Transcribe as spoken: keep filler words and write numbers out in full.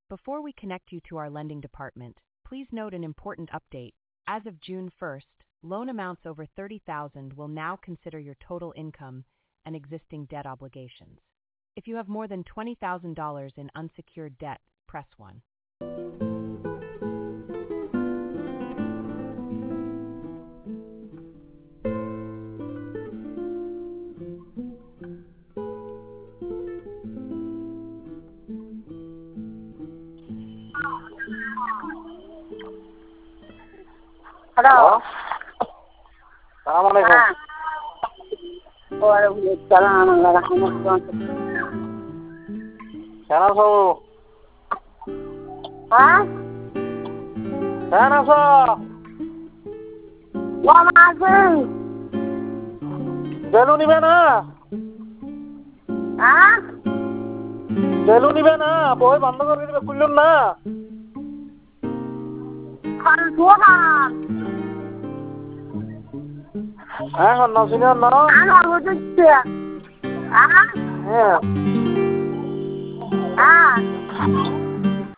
Before we connect you to our lending department, please note an important update. As of June first, loan amounts over thirty thousand dollars will now consider your total income and existing debt obligations. If you have more than twenty thousand dollars in unsecured debt, press one. Halo. Assalamualaikum. Ah. Waalaikumsalam warahmatullahi wabarakatuh. Sana so. Hah? Sana so. Wa masih. Jalu nibe na. Hah? Jalu nibe na. Boy band kore dibe kullun na. Kan tuhan. Ah, honno sini honno. Ano lucu dia? Ah? Yeah. Ah.